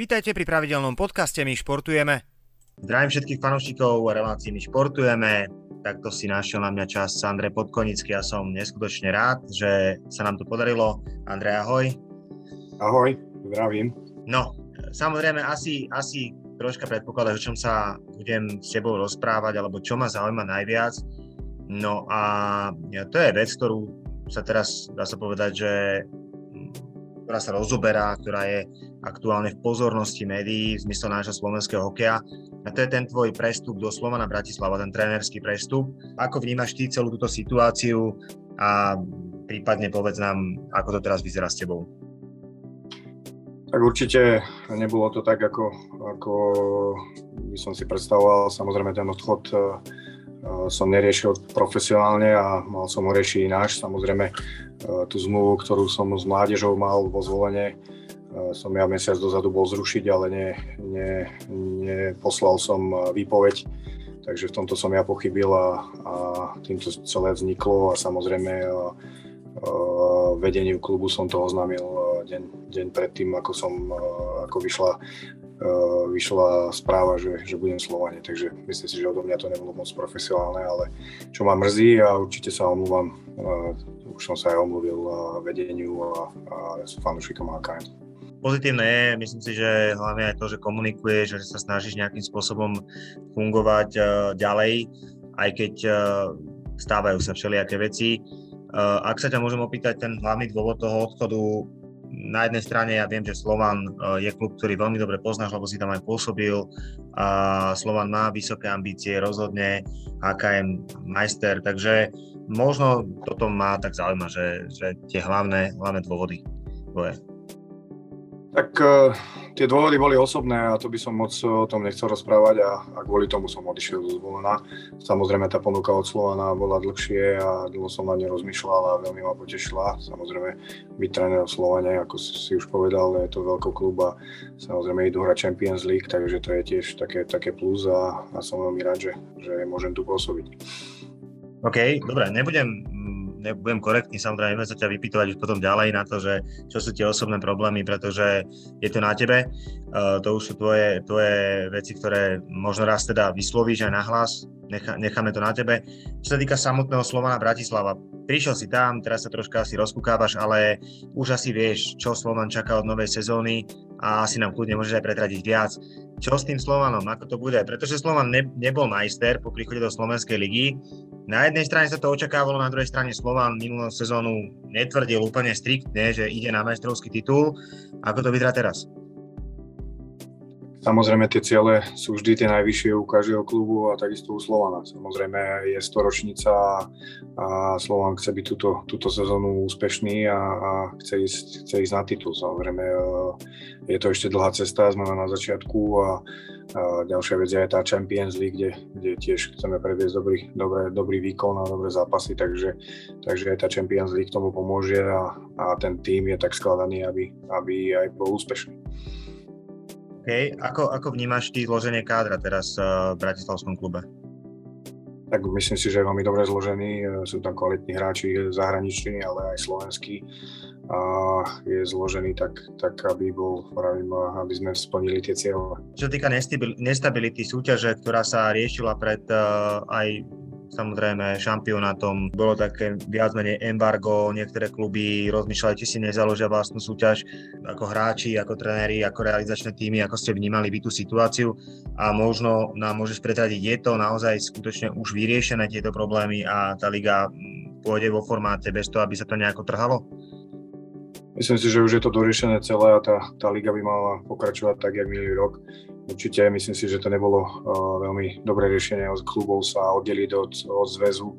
Vítajte pri pravidelnom podcaste My športujeme. Zdravím všetkých fanúšikov relácií My športujeme. Takto si našiel na mňa čas Andrej Podkonický. Ja som neskutočne rád, že sa nám to podarilo. Andrej, ahoj. Ahoj, zdravím. No, samozrejme asi troška predpokladáš, o čom sa budem s tebou rozprávať, alebo čo ma zaujíma najviac. No a to je vec, ktorú sa teraz, dá sa povedať, že ktorá sa rozoberá, ktorá je aktuálne v pozornosti médií v zmysle nášho slovenského hokeja. A to je ten tvoj prestup do Slovana Bratislava, ten trénerský prestup. Ako vnímaš ty celú túto situáciu a prípadne povedz nám, ako to teraz vyzerá s tebou? Tak určite nebolo to tak, ako by som si predstavoval. Samozrejme ten odchod som neriešil profesionálne a mal som ho riešiť ináč. Samozrejme tú zmluvu, ktorú som s mládežou mal vo Zvolene, som ja mesiac dozadu bol zrušiť, ale neposlal som výpoveď. Takže v tomto som ja pochybil a týmto celé vzniklo a samozrejme vedeniu klubu som to oznámil deň predtým, ako vyšla správa, že budem v Slovane, takže myslím si, že odo mňa to nebolo moc profesionálne, ale čo ma mrzí a určite sa omlúvam, už som sa aj omluvil vedeniu a fanúšikom HKM. Pozitívne je, myslím si, že hlavne aj to, že komunikuješ, že sa snažíš nejakým spôsobom fungovať ďalej, aj keď stávajú sa všelijaké veci. Ak sa ťa môžem opýtať, ten hlavný dôvod toho odchodu, na jednej strane ja viem, že Slovan je klub, ktorý veľmi dobre poznáš, lebo si tam aj pôsobil. A Slovan má vysoké ambície, rozhodne HKM majster, takže možno toto ma tak zaujíma, že tie hlavné dôvody tvoje. Tak tie dôvody boli osobné a to by som moc o tom nechcel rozprávať a kvôli tomu som odišiel zo Zvolena. Samozrejme tá ponuka od Slovana bola dlhšie a dlho som na ne rozmýšľal a veľmi ma potešila. Samozrejme byť trénerom v Slovane, ako si už povedal, je to veľký klub a samozrejme idú hrať Champions League, takže to je tiež také plus a som veľmi rád, že môžem tu pôsobiť. OK, dobre, nebudem korektný, samozrejme sa ťa vypýtovať už potom ďalej na to, že čo sú tie osobné problémy, pretože je to na tebe. To už sú tvoje veci, ktoré možno raz teda vyslovíš aj nahlas, necháme to na tebe. Čo sa týka samotného Slovana Bratislava, prišiel si tam, teraz sa troška asi rozkúkávaš, ale už asi vieš, čo Slovan čaká od novej sezóny a asi nám kľudne môžeš aj pretradiť viac. Čo s tým Slovanom, ako to bude? Pretože Slovan nebol majster po príchode do Slovenskej ligy. Na jednej strane sa to očakávalo, na druhej strane Slovan minulú sezónu netvrdil úplne striktne, že ide na majstrovský titul. Ako to vyzerá teraz? Samozrejme tie ciele sú vždy tie najvyššie u každého klubu a takisto u Slovana. Samozrejme je 100-ročnica a Slovan chce byť túto sezónu úspešný a chce ísť na titul. Samozrejme je to ešte dlhá cesta, sme na začiatku a ďalšia vec je aj tá Champions League, kde tiež chceme predviesť dobrý výkon a dobré zápasy, takže aj tá Champions League tomu pomôže a ten tím je tak skladaný, aby aj bol úspešný. Okay. Ako vnímaš ty zloženie kádra teraz v bratislavskom klube? Tak myslím si, že je veľmi dobre zložený. Sú tam kvalitní hráči zahraniční, ale aj slovenskí. A je zložený tak aby sme splnili tie cieľe. Čo sa týka nestability súťaže, ktorá sa riešila pred aj samozrejme šampionátom, bolo také viac menej embargo, niektoré kluby rozmýšľali, či si nezaložia vlastnú súťaž ako hráči, ako tréneri, ako realizačné týmy, ako ste vnímali vy tú situáciu a možno nám môžeš pretradiť, je to naozaj skutočne už vyriešené tieto problémy a tá liga pôjde vo formáte bez toho, aby sa to nejako trhalo? Myslím si, že už je to doriešené celé a tá liga by mala pokračovať tak, jak minulý rok. Určite myslím si, že to nebolo veľmi dobré riešenie od klubov sa oddeliť od zväzu.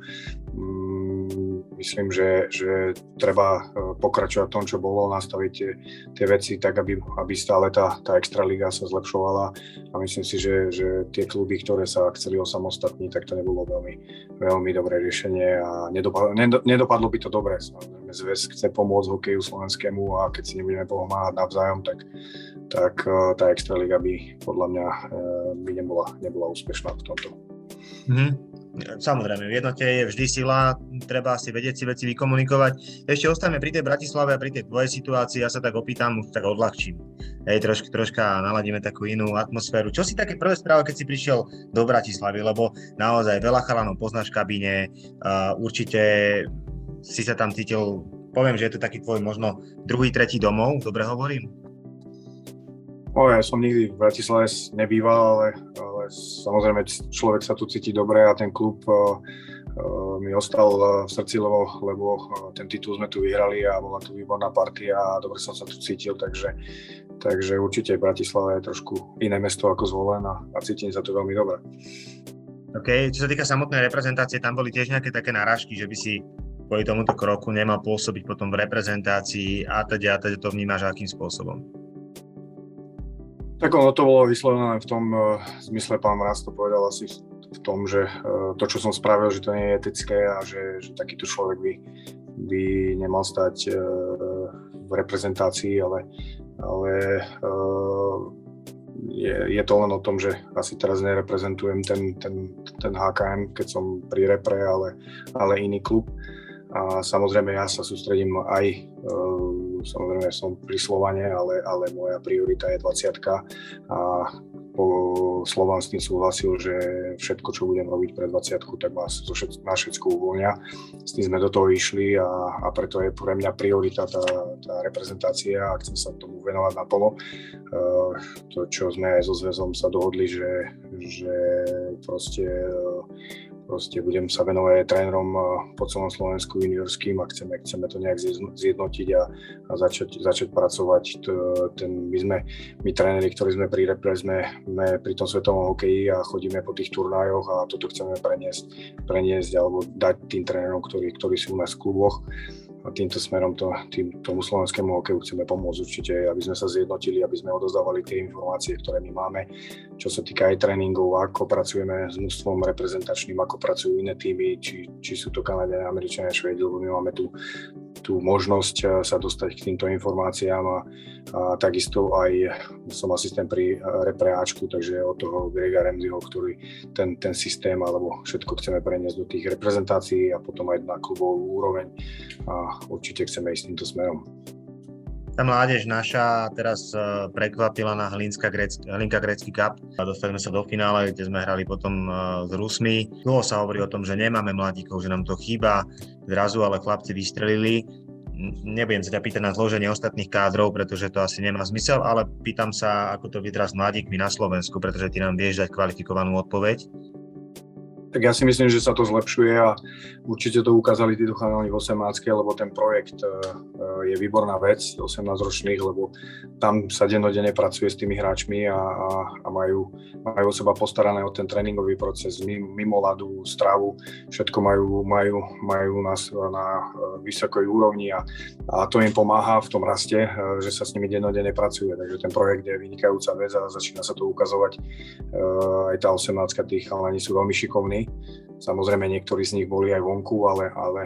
Myslím, že treba pokračovať v tom, čo bolo, nastaviť tie veci tak, aby stále tá extraliga sa zlepšovala a myslím si, že tie kluby, ktoré sa chceli osamostatniť, tak to nebolo veľmi, veľmi dobré riešenie a nedopadlo by to dobre. Zväz chce pomôcť hokeju slovenskému a keď si nebudeme pomáhať navzájom, tak tá extraliga by podľa mňa by nebola úspešná v tomto. Samozrejme, v jednote je vždy sila, treba si vedieť si veci vykomunikovať. Ešte ostaneme pri tej Bratislave a pri tej tvojej situácii, ja sa tak opýtam, už tak odľahčím. Troška naladíme takú inú atmosféru. Čo si také prvé správy, keď si prišiel do Bratislavy, lebo naozaj veľa chalanov poznáš v kabíne, určite si sa tam cítil, poviem, že je to taký tvoj možno druhý, tretí domov, dobre hovorím? Ja som nikdy v Bratislave nebýval, ale samozrejme človek sa tu cíti dobre a ten klub mi ostal v srdci, lebo ten titul sme tu vyhrali a bola tu výborná partia a dobre som sa tu cítil, takže určite Bratislava je trošku iné mesto ako Zvolen a cítim sa tu veľmi dobre. OK, čo sa týka samotnej reprezentácie, tam boli tiež nejaké také narážky, že by si kvôli tomuto kroku nemal pôsobiť potom v reprezentácii a teda to vnímaš akým spôsobom? Tak ono to bolo vyslovené v tom zmysle, pán Mraz to povedal asi v tom, že to, čo som spravil, že to nie je etické a že takýto človek by nemal stať v reprezentácii, ale je to len o tom, že asi teraz nereprezentujem ten HKM, keď som pri repre, ale iný klub. A samozrejme ja sa sústredím aj, samozrejme som pri Slovane, ale moja priorita je 20-ka a Slovan s tým súhlasil, že všetko, čo budem robiť pre 20-ku, tak vás na všetko uvoľnia. S tým sme do toho išli a preto je pre mňa priorita tá reprezentácia a chcem sa tomu venovať naplno. To, čo sme aj so zväzom sa dohodli, že proste budem sa venovať aj trénerom po celom Slovensku juniorským a chceme to nejak zjednotiť a začať pracovať. My tréneri, ktorí sme pri repre, sme pri tom svetovom hokeji a chodíme po tých turnajoch a toto chceme preniesť alebo dať tým trénerom, ktorí sú u nás v kluboch. A týmto smerom tomu slovenskému hokeju chceme pomôcť určite, aby sme sa zjednotili, aby sme odozdávali tie informácie, ktoré my máme, čo sa týka aj tréningov, ako pracujeme s mužstvom reprezentačným, ako pracujú iné týmy, či sú to Kanaďania, Američania, Švédi, lebo my máme tú možnosť sa dostať k týmto informáciám a takisto aj som asistent pri repre Ačku, takže od toho Grega Ramseyho, ktorý ten systém alebo všetko chceme preniesť do tých reprezentácií a potom aj na klubovú úroveň a určite chceme ísť týmto smerom. Tá mládež naša teraz prekvapila na Hlinka Grecký Cup. Dostali sme sa do finále, kde sme hrali potom s Rusmi. Dlho sa hovorí o tom, že nemáme mladíkov, že nám to chýba. Zrazu ale chlapci vystrelili. Nebudem sa ťa pýtať na zloženie ostatných kádrov, pretože to asi nemá zmysel, ale pýtam sa, ako to vyzerá s mladíkmi na Slovensku, pretože ty nám vieš dať kvalifikovanú odpoveď. Tak ja si myslím, že sa to zlepšuje a určite to ukázali tí chalani v 18-ke, lebo ten projekt je výborná vec, 18-ročných, lebo tam sa dennodenne pracuje s tými hráčmi a majú o seba postarané o ten tréningový proces, mimo ľadu, stravu, všetko majú nás na vysokej úrovni a to im pomáha v tom raste, že sa s nimi dennodenne pracuje, takže ten projekt je vynikajúca vec a začína sa to ukazovať. Aj tá 18-ka, tí chalani sú veľmi šikovní. Samozrejme, niektorí z nich boli aj vonku, ale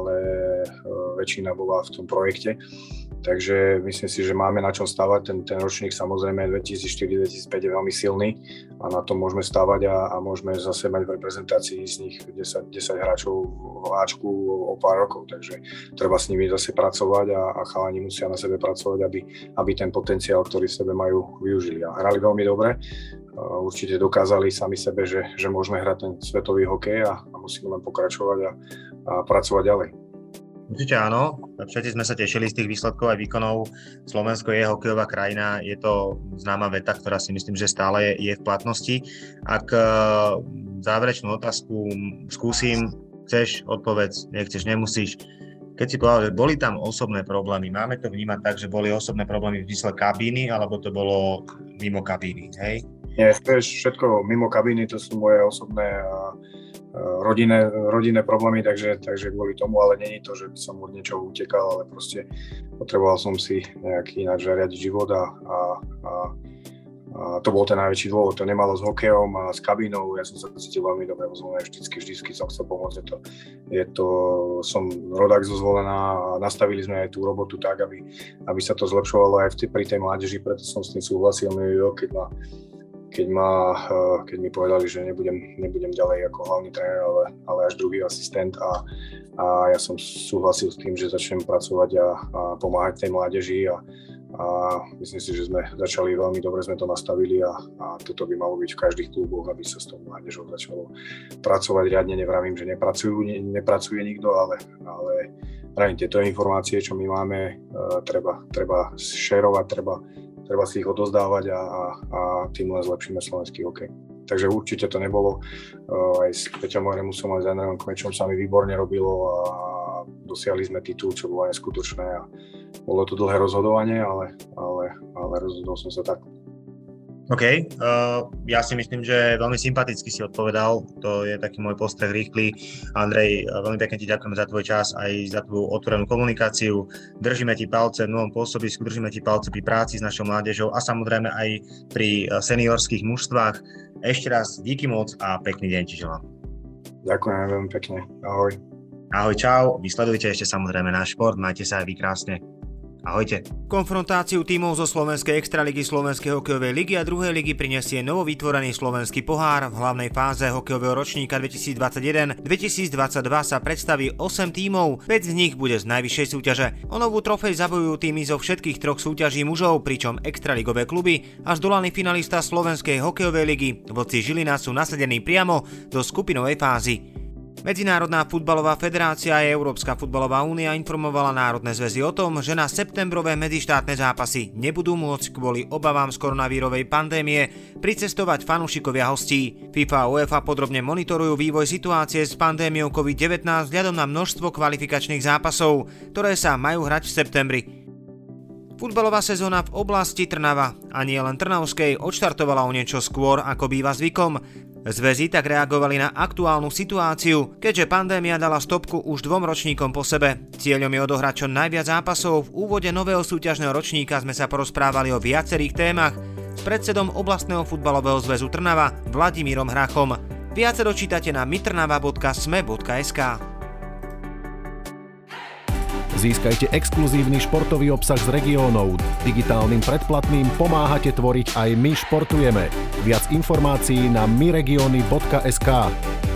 väčšina bola v tom projekte. Takže myslím si, že máme na čom stavať. Ten ročník samozrejme 2004-2005 je veľmi silný a na tom môžeme stavať a môžeme zase mať v reprezentácii z nich 10 hráčov v Ačku o pár rokov. Takže treba s nimi zase pracovať a chalani musia na sebe pracovať, aby ten potenciál, ktorý v sebe majú, využili. A hrali veľmi dobre. Určite dokázali sami sebe, že môžeme hrať ten svetový hokej a musíme len pokračovať a pracovať ďalej. Určite áno, všetci sme sa tešili z tých výsledkov aj výkonov. Slovensko je hokejová krajina, je to známa veta, ktorá si myslím, že stále je v platnosti. Ak záverečnú otázku skúsim, chceš, odpovedz, nechceš, nemusíš. Keď si povedal, že boli tam osobné problémy, máme to vnímať tak, že boli osobné problémy v zmysle kabíny, alebo to bolo mimo kabíny, hej? Nie, všetko mimo kabíny, to sú moje osobné rodinné problémy, takže kvôli tomu, ale nie je to, že by som od niečoho utekal, ale proste potreboval som si nejak ináč riadiť život a to bol ten najväčší dôvod. To nemalo s hokejom a s kabínou, ja som sa cítil veľmi dobre vo Zvolene, vždycky som chcel pomôcť. Som rodák zo Zvolena a nastavili sme aj tú robotu tak, aby sa to zlepšovalo aj pri tej mládeži, preto som s tým súhlasil. keď mi povedali, že nebudem ďalej ako hlavný tréner, ale až druhý asistent a ja som súhlasil s tým, že začnem pracovať a pomáhať tej mládeži a myslím si, že sme začali veľmi dobre, sme to nastavili a toto by malo byť v každých kluboch, aby sa s tou mládežou začalo pracovať riadne. Nevravím, že nepracuje nikto, ale pravím, tieto informácie, čo my máme, treba šerovať, treba si ich odozdávať a tým len zlepšíme slovenský hokej. Takže určite to nebolo, aj s Peťom Remusom a s Andrejom Kmečom sa mi výborne robilo a dosiahli sme titul, čo bolo neskutočné a bolo to dlhé rozhodovanie, ale rozhodol som sa tak. OK, ja si myslím, že veľmi sympaticky si odpovedal, to je taký môj postreh rýchly. Andrej, veľmi pekne ti ďakujeme za tvoj čas aj za tvoju otvorenú komunikáciu. Držíme ti palce v novom pôsobisku, držíme ti palce pri práci s našou mládežou a samozrejme aj pri seniorských mužstvách. Ešte raz díky moc a pekný deň ti želám. Ďakujem veľmi pekne, ahoj. Ahoj, čau, vy sledujte ešte samozrejme náš šport, majte sa aj vy krásne. Ahojte. Konfrontáciu tímov zo Slovenskej extraligy, Slovenskej hokejovej ligy a druhej ligy prinesie novovytvorený slovenský pohár. V hlavnej fáze hokejového ročníka 2021-2022 sa predstaví 8 tímov, 5 z nich bude z najvyššej súťaže. O novú trofej zabojujú tímy zo všetkých troch súťaží mužov, pričom extraligové kluby a zdolaný finalista Slovenskej hokejovej ligy Vlci Žilina sú nasadení priamo do skupinovej fázy. Medzinárodná futbalová federácia a Európska futbalová únia informovala národné zväzy o tom, že na septembrové medzištátne zápasy nebudú môcť kvôli obavám z koronavírovej pandémie pricestovať fanúšikovia hostí. FIFA a UEFA podrobne monitorujú vývoj situácie s pandémiou COVID-19 vzhľadom na množstvo kvalifikačných zápasov, ktoré sa majú hrať v septembri. Futbalová sezóna v oblasti Trnava a nie len Trnavskej odštartovala o niečo skôr, ako býva zvykom. Zväzy tak reagovali na aktuálnu situáciu, keďže pandémia dala stopku už 2 ročníkom po sebe. Cieľom je odohrať čo najviac zápasov. V úvode nového súťažného ročníka sme sa porozprávali o viacerých témach s predsedom oblastného futbalového zväzu Trnava Vladimírom Hrachom. Viac dočítate na mitrnava.sme.sk. Získajte exkluzívny športový obsah z regiónov. Digitálnym predplatným pomáhate tvoriť aj My športujeme. Viac informácií na myregiony.sk.